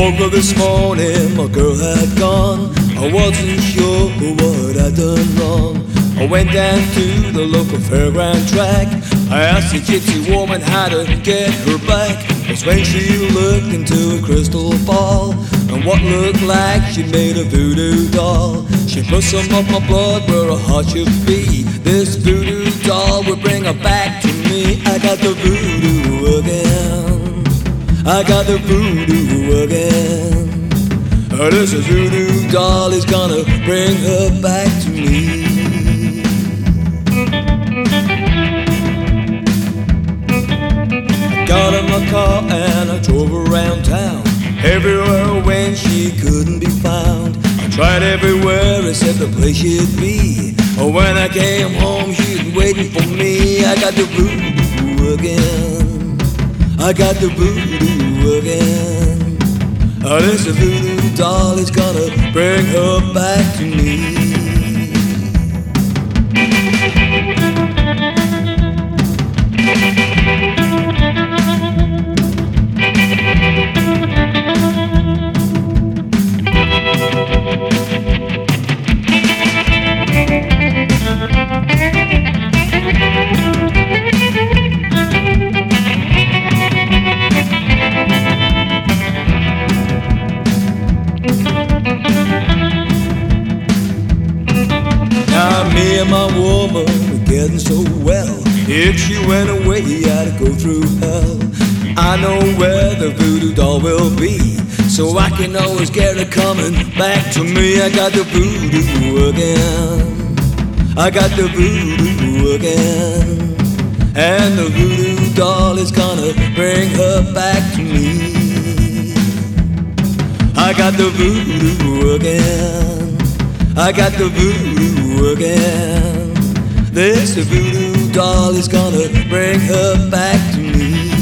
woke up this morning, my girl had gone. I wasn't sure what I'd done wrong. I went down to the local fairground track. I asked the gypsy woman how to get her back. That's when she looked into a crystal ball, and what looked like she made a voodoo doll. She put some of my blood where her heart should be. This voodoo doll would bring her back to me. I got the voodoo again. I got the voodoo again. This voodoo doll is gonna bring her back to me. I got in my car and I drove around town. Everywhere when she couldn't be found. I tried everywhere except the place she'd be. When I came home she'd waiting for me. I got the voodoo again. I got the voodoo again. This voodoo doll is gonna bring her back to me. Me and my woman were getting so well. If she went away, I'd go through hell. I know where the voodoo doll will be, so I can always get her coming back to me. I got the voodoo again. I got the voodoo again. And the voodoo doll is gonna bring her back to me. I got the voodoo again. I got the voodoo again. This voodoo doll is gonna bring her back to me.